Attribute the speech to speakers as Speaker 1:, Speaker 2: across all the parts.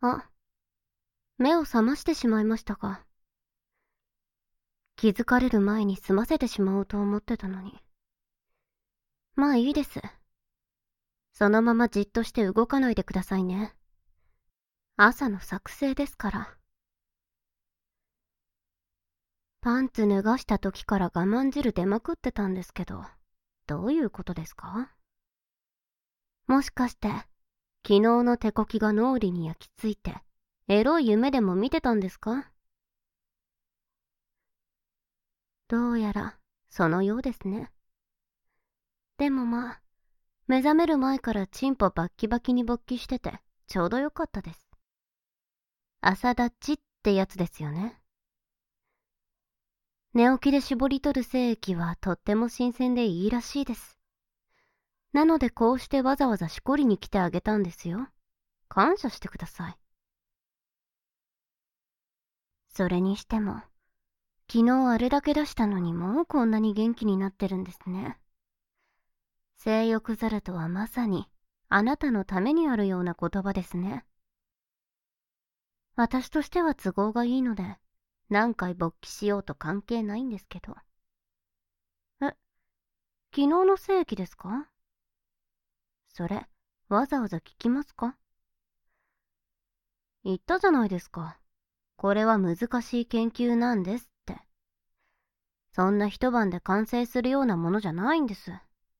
Speaker 1: あ、目を覚ましてしまいましたか。気づかれる前に済ませてしまおうと思ってたのに。まあいいです。そのままじっとして動かないでくださいね。朝の作成ですから。パンツ脱がした時から我慢汁出まくってたんですけど、どういうことですか？もしかして、昨日の手こきが脳裏に焼き付いて、エロい夢でも見てたんですか？どうやら、そのようですね。でもまあ、目覚める前からチンポバッキバキに勃起してて、ちょうどよかったです。朝立ちってやつですよね。寝起きで絞り取る精液はとっても新鮮でいいらしいです。なのでこうしてわざわざしこりに来てあげたんですよ。感謝してください。それにしても、昨日あれだけ出したのにもうこんなに元気になってるんですね。性欲ざるとはまさにあなたのためにあるような言葉ですね。私としては都合がいいので、何回勃起しようと関係ないんですけど。昨日の精液ですか？それ、わざわざ聞きますか？言ったじゃないですか。これは難しい研究なんですって。そんな一晩で完成するようなものじゃないんです。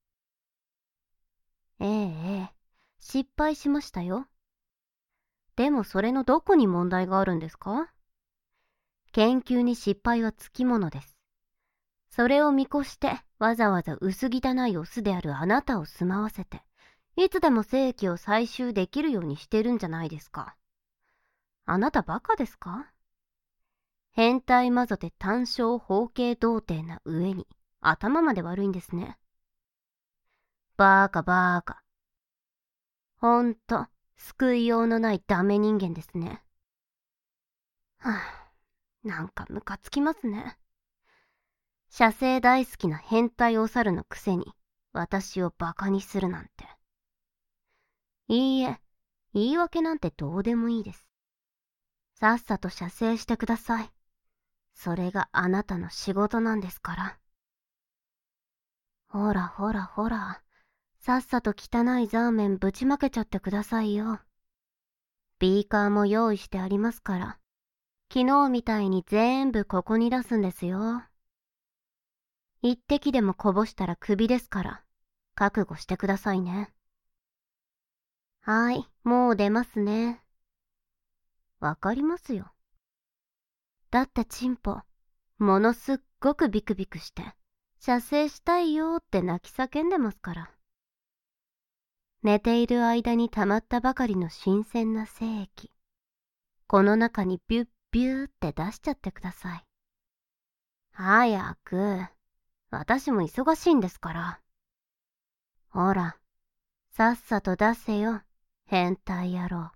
Speaker 1: 失敗しましたよ。でもそれのどこに問題があるんですか？研究に失敗はつきものです。それを見越してわざわざ薄汚いオスであるあなたを住まわせて、いつでも精液を採集できるようにしてるんじゃないですか。あなたバカですか？変態マゾで単焦包茎童貞な上に頭まで悪いんですね。バーカバーカ。ほんと、救いようのないダメ人間ですね。はぁ、なんかムカつきますね。射精大好きな変態お猿のくせに、私をバカにするなんて。いいえ、言い訳なんてどうでもいいです。さっさと射精してください。それがあなたの仕事なんですから。ほらほらほら、さっさと汚いザーメンぶちまけちゃってくださいよ。ビーカーも用意してありますから、昨日みたいに全部ここに出すんですよ。一滴でもこぼしたらクビですから、覚悟してくださいね。はい、もう出ますね。わかりますよ。だってチンポ、ものすっごくビクビクして、射精したいよって泣き叫んでますから。寝ている間に溜まったばかりの新鮮な精液。この中にビュッビューって出しちゃってください。早く。私も忙しいんですから。ほら、さっさと出せよ、変態野郎。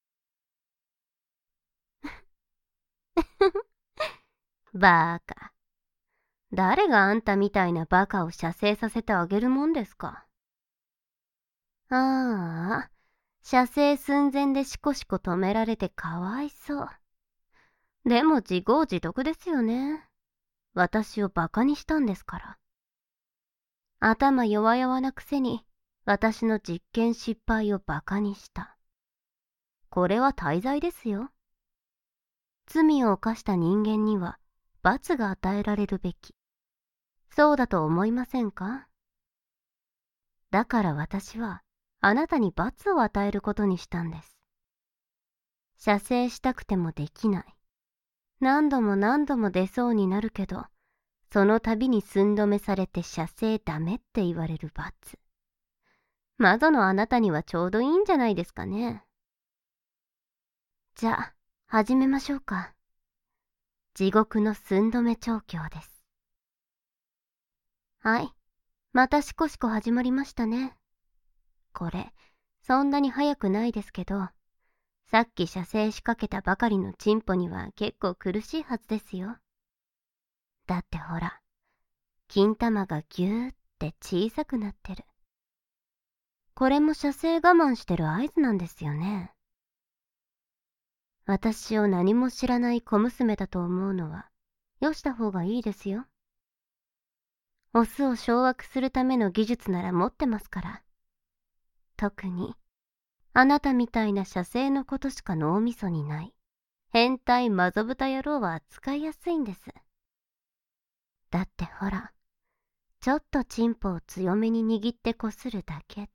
Speaker 1: バーカ。誰があんたみたいなバカを射精させてあげるもんですか。ああ、射精寸前でシコシコ止められてかわいそう。でも自業自得ですよね。私をバカにしたんですから。頭弱々なくせに、私の実験失敗をバカにした。これは大罪ですよ。罪を犯した人間には罰が与えられるべき。そうだと思いませんか？だから私はあなたに罰を与えることにしたんです。射精したくてもできない。何度も何度も出そうになるけど、その度に寸止めされて射精ダメって言われる罰。マゾのあなたにはちょうどいいんじゃないですかね。じゃあ、始めましょうか。地獄の寸止め調教です。はい。またシコシコ始まりましたね。これ、そんなに早くないですけど、さっき射精しかけたばかりのチンポには結構苦しいはずですよ。だってほら、金玉がぎゅーって小さくなってる。これも射精我慢してる合図なんですよね。 私を何も知らない小娘だと思うのは、よした方がいいですよ。オスを掌握するための技術なら持ってますから。特に、あなたみたいな射精のことしか脳みそにない、変態マゾブタ野郎は扱いやすいんです。だってほら、ちょっとチンポを強めに握ってこするだけで。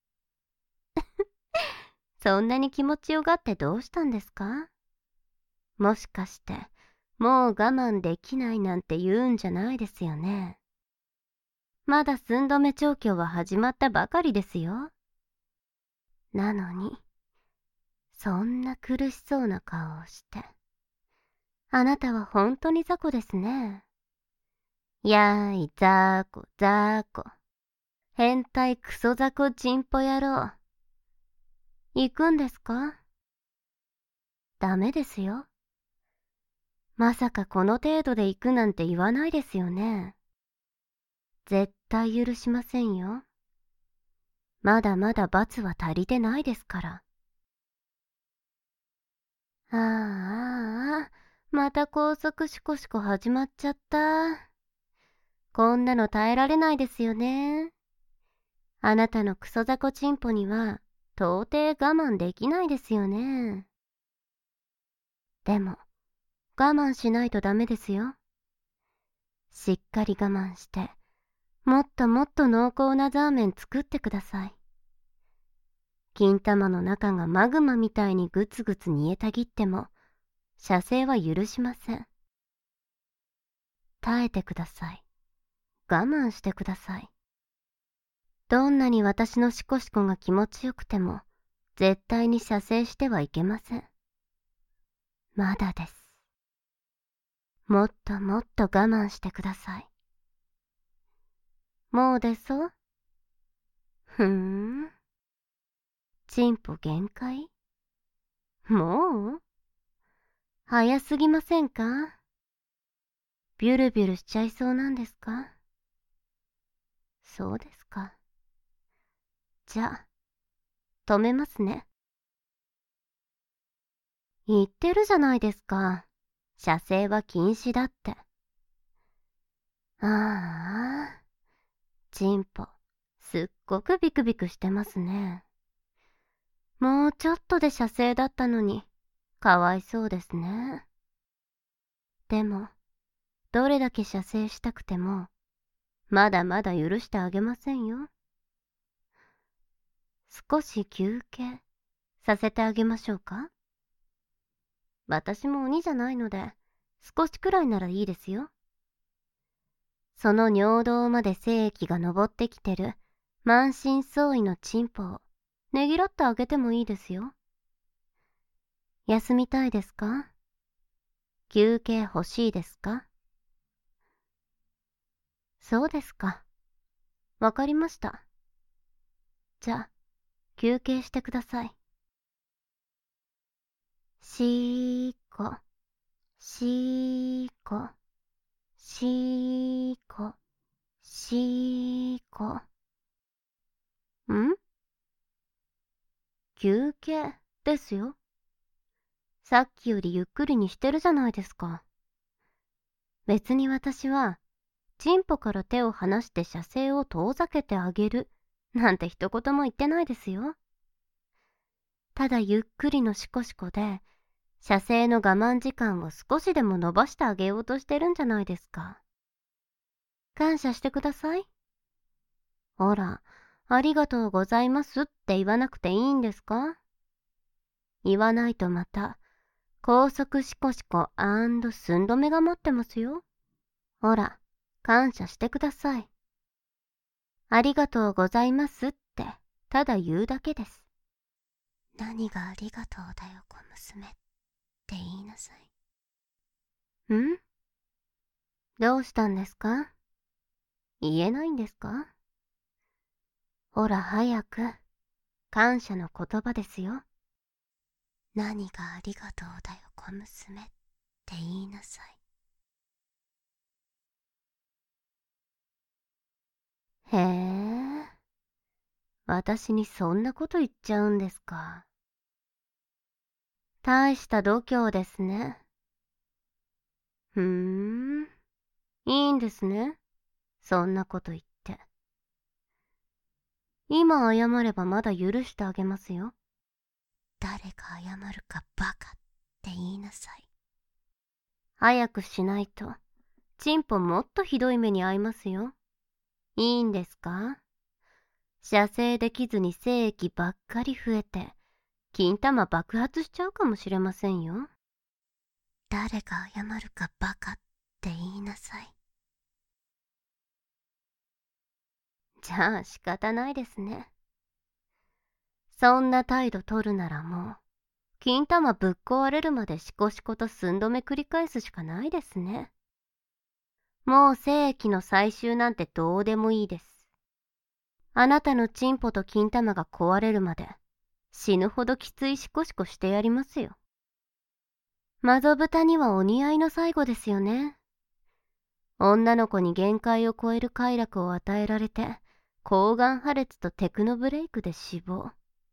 Speaker 1: そんなに気持ちよがってどうしたんですか？もしかして、もう我慢できないなんて言うんじゃないですよね。まだ寸止め調教は始まったばかりですよ。なのに、そんな苦しそうな顔をして。あなたは本当に雑魚ですね。やーい、雑魚、雑魚。変態クソ雑魚チンポ野郎。行くんですか？ダメですよ。まさかこの程度で行くなんて言わないですよね。絶対許しませんよ。まだまだ罰は足りてないですから。また高速シコシコ始まっちゃった。こんなの耐えられないですよね。あなたのクソ雑魚チンポには到底我慢できないですよね。でも、我慢しないとダメですよ。しっかり我慢して、もっともっと濃厚なザーメン作ってください。金玉の中がマグマみたいにグツグツ煮えたぎっても、射精は許しません。耐えてください。我慢してください。どんなに私のシコシコが気持ちよくても、絶対に射精してはいけません。まだです。もっともっと我慢してください。もう出そう？ふーん。チンポ限界？もう？早すぎませんか？ビュルビュルしちゃいそうなんですか？そうですか。じゃあ、止めますね。言ってるじゃないですか。射精は禁止だって。ああ、チンポ、すっごくビクビクしてますね。もうちょっとで射精だったのに、かわいそうですね。でも、どれだけ射精したくても、まだまだ許してあげませんよ。少し休憩させてあげましょうか？私も鬼じゃないので、少しくらいならいいですよ。その尿道まで精液が上ってきてる満身創痍のチンポをねぎらってあげてもいいですよ。休みたいですか？休憩欲しいですか？そうですか。わかりました。じゃあ、休憩してください。しーこ、しーこ、しーこ、しーこ。ん？休憩ですよ。さっきよりゆっくりにしてるじゃないですか。別に私は、チンポから手を離して射精を遠ざけてあげる、なんて一言も言ってないですよ。ただゆっくりのシコシコで、射精の我慢時間を少しでも伸ばしてあげようとしてるんじゃないですか。感謝してください。ほら、ありがとうございますって言わなくていいんですか？言わないとまた、高速シコシコ寸止めが待ってますよ。ほら、感謝してください。ありがとうございますって、ただ言うだけです。何がありがとうだよ、小娘って言いなさい。ん？どうしたんですか？言えないんですか？ほら早く、感謝の言葉ですよ。何がありがとうだよ、小娘って言いなさい。へえ、私にそんなこと言っちゃうんですか。 大した度胸ですね。いいんですね。そんなこと言って。今謝ればまだ許してあげますよ。誰が謝るかバカって言いなさい。早くしないと、チンポもっとひどい目に遭いますよ。いいんですか？射精できずに精液ばっかり増えて、金玉爆発しちゃうかもしれませんよ。誰が謝るかバカって言いなさい。じゃあ仕方ないですね。そんな態度取るならもう、金玉ぶっ壊れるまでシコシコと寸止め繰り返すしかないですね。もう精液の最終なんてどうでもいいです。あなたのチンポと金玉が壊れるまで、死ぬほどきついシコシコしてやりますよ。マゾブタにはお似合いの最後ですよね。女の子に限界を超える快楽を与えられて、抗がん破裂とテクノブレイクで死亡。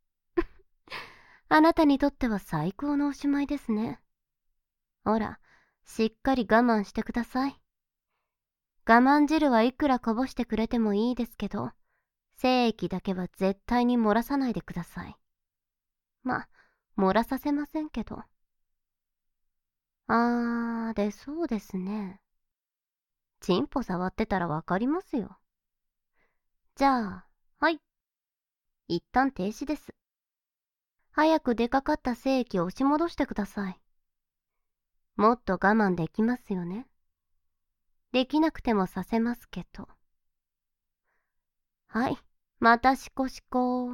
Speaker 1: あなたにとっては最高のおしまいですね。ほら、しっかり我慢してください。我慢汁はいくらこぼしてくれてもいいですけど、精液だけは絶対に漏らさないでください。漏らさせませんけど。で、そうですね。チンポ触ってたらわかりますよ。じゃあ、はい。一旦停止です。早く出かかった精液を押し戻してください。もっと我慢できますよね。できなくてもさせますけど。はい、またシコシコ。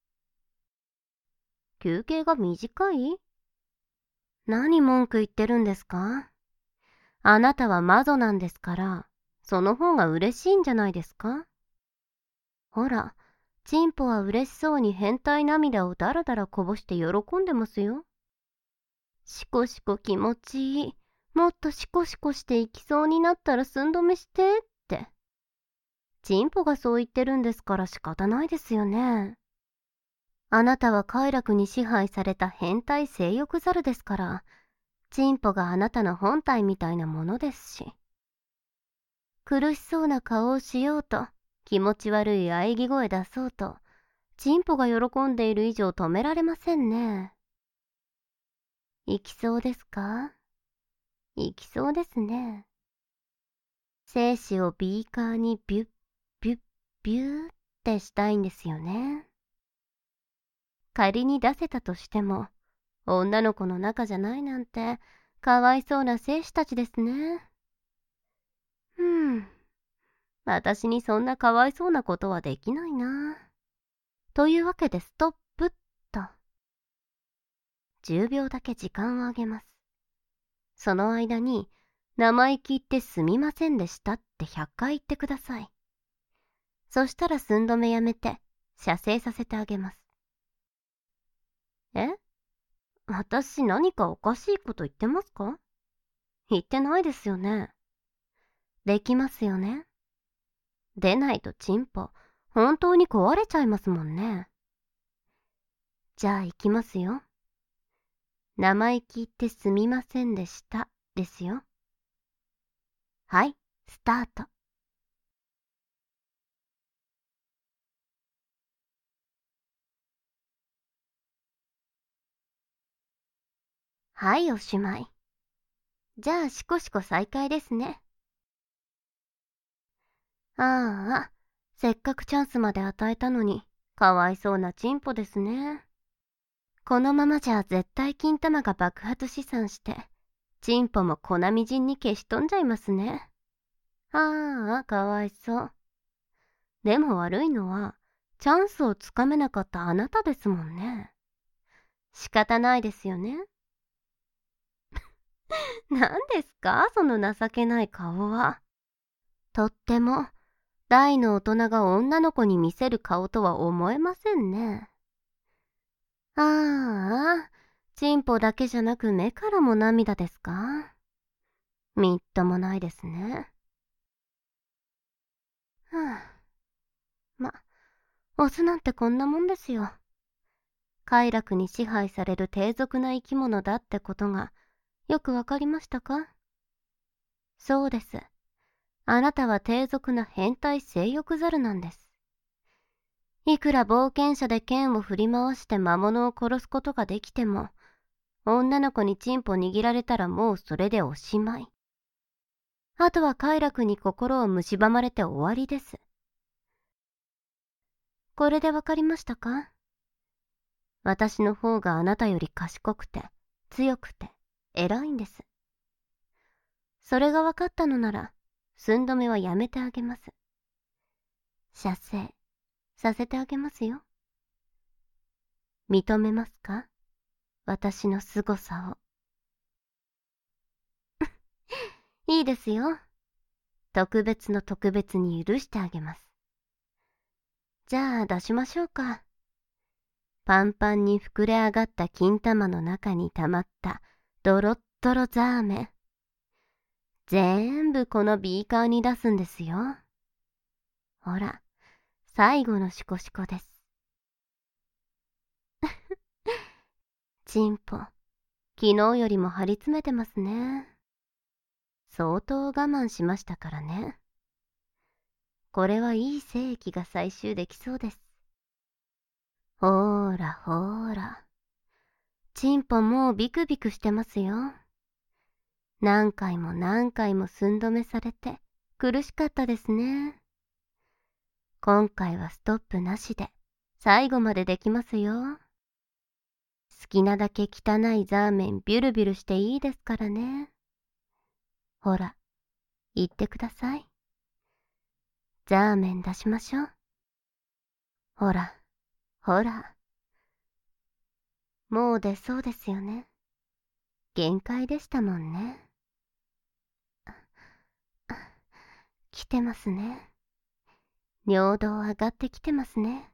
Speaker 1: 休憩が短い？何文句言ってるんですか？あなたは魔女なんですから、その方が嬉しいんじゃないですか？ほら、チンポは嬉しそうに変態涙をだらだらこぼして喜んでますよ。シコシコ気持ちいい。もっとシコシコしていきそうになったら寸止めしてって。チンポがそう言ってるんですから仕方ないですよね。あなたは快楽に支配された変態性欲猿ですから、チンポがあなたの本体みたいなものですし。苦しそうな顔をしようと、気持ち悪い喘ぎ声出そうと、チンポが喜んでいる以上止められませんね。行きそうですか？行きそうですね。精子をビーカーにビュッビュッビューってしたいんですよね。仮に出せたとしても、女の子の中じゃないなんて、かわいそうな精子たちですね。私にそんなかわいそうなことはできないな。というわけでストップっと。10秒だけ時間をあげます。その間に、生意気言ってすみませんでしたって100回言ってください。そしたら寸止めやめて、射精させてあげます。え？私何かおかしいこと言ってますか？言ってないですよね。できますよね。出ないとチンポ、本当に壊れちゃいますもんね。じゃあ行きますよ。生意気言ってすみませんでしたですよ。はい、スタート。はい、おしまい。じゃあシコシコ再開ですね。せっかくチャンスまで与えたのに、かわいそうなチンポですね。このままじゃ絶対金玉が爆発試算して、チンポも粉みじんに消し飛んじゃいますね。かわいそう。でも悪いのは、チャンスをつかめなかったあなたですもんね。仕方ないですよね。何ですかその情けない顔は。とっても、大の大人が女の子に見せる顔とは思えませんね。チンポだけじゃなく目からも涙ですか？みっともないですね。オスなんてこんなもんですよ。 快楽に支配される低俗な生き物だってことがよくわかりましたか？そうです。あなたは低俗な変態性欲猿なんです。いくら冒険者で剣を振り回して魔物を殺すことができても、女の子にチンポ握られたらもうそれでおしまい。あとは快楽に心を蝕まれて終わりです。これでわかりましたか？私の方があなたより賢くて、強くて、偉いんです。それがわかったのなら、寸止めはやめてあげます。射精させてあげますよ。認めますか？私の凄さを。いいですよ。特別の特別に許してあげます。じゃあ出しましょうか。パンパンに膨れ上がった金玉の中に溜まったドロッドロザーメン。全部このビーカーに出すんですよ。ほら、最後のシコシコです。チンポ、昨日よりも張り詰めてますね。相当我慢しましたからね。これはいい精液が採集できそうです。ほーらほーら。チンポもうビクビクしてますよ。何回も何回も寸止めされて苦しかったですね。今回はストップなしで最後までできますよ。好きなだけ汚いザーメンビュルビュルしていいですからね。ほら、言ってください。ザーメン出しましょう。ほら、ほら。もう出そうですよね。限界でしたもんね。来てますね。尿道上がってきてますね。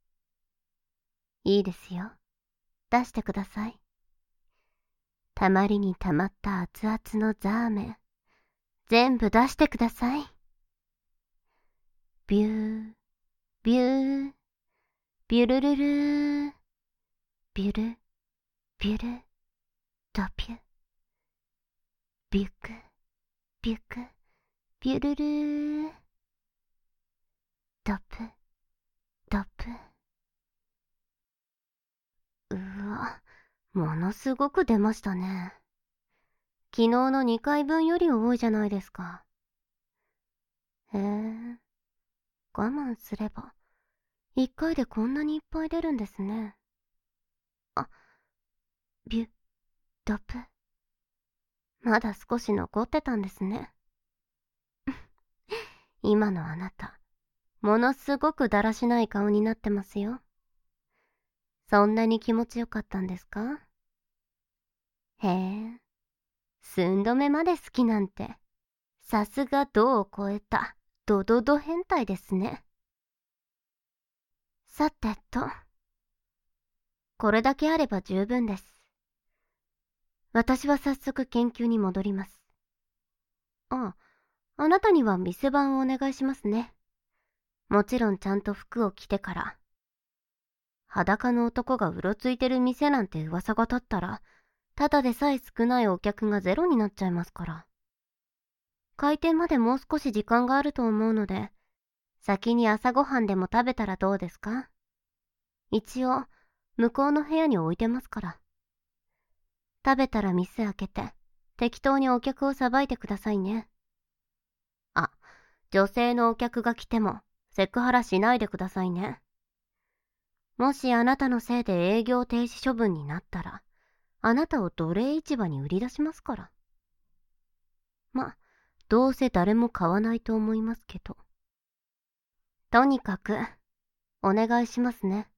Speaker 1: いいですよ。出してください。たまりにたまった熱々のザーメン、全部出してください。ビュー、ビュー、ビュルルルー、ビュル、ビュル、ドピュ、ビュク、ビュク、ビュルルー、ドプ、ドプ。うわ、ものすごく出ましたね。昨日の2回分より多いじゃないですか。へえ、我慢すれば、1回でこんなにいっぱい出るんですね。あ、ビュ、ドプ。まだ少し残ってたんですね。今のあなた、ものすごくだらしない顔になってますよ。そんなに気持ちよかったんですか？へえ、寸止めまで好きなんて、さすが度を超えたドドド変態ですね。さてと、これだけあれば十分です。私は早速研究に戻ります。あ、あなたには店番をお願いしますね。もちろんちゃんと服を着てから。裸の男がうろついてる店なんて噂が立ったら、ただでさえ少ないお客がゼロになっちゃいますから。開店までもう少し時間があると思うので、先に朝ごはんでも食べたらどうですか？一応、向こうの部屋に置いてますから。食べたら店開けて、適当にお客をさばいてくださいね。あ、女性のお客が来ても、セクハラしないでくださいね。もしあなたのせいで営業停止処分になったら、あなたを奴隷市場に売り出しますから。ま、どうせ誰も買わないと思いますけど。とにかく、お願いしますね。